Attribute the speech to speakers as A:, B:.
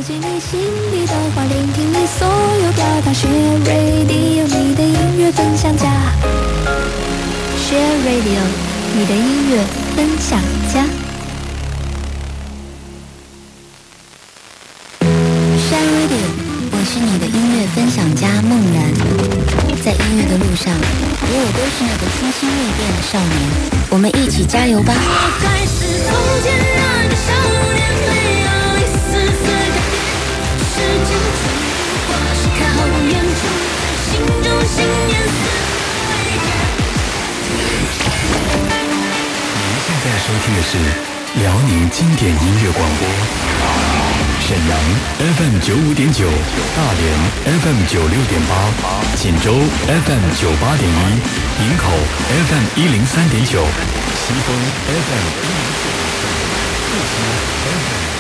A: 解你心里的话，聆听你所有表达。Share Radio， 你的音乐分享家。Share Radio， 你的音乐分享家。Share Radio， 我是你的音乐分享家梦然。在音乐的路上，你我都是那个初心未变的少年，我们一起加油吧！我还是从前那个少年，没有一丝丝改变。时间冲过，是靠远处，心中信念似未变。
B: 您现在收听的是辽宁经典音乐广播，沈阳 FM95.9，大连 FM96.8，锦州 FM98.1，营口 FM103.9，西风 FM104.4， 复兴 FM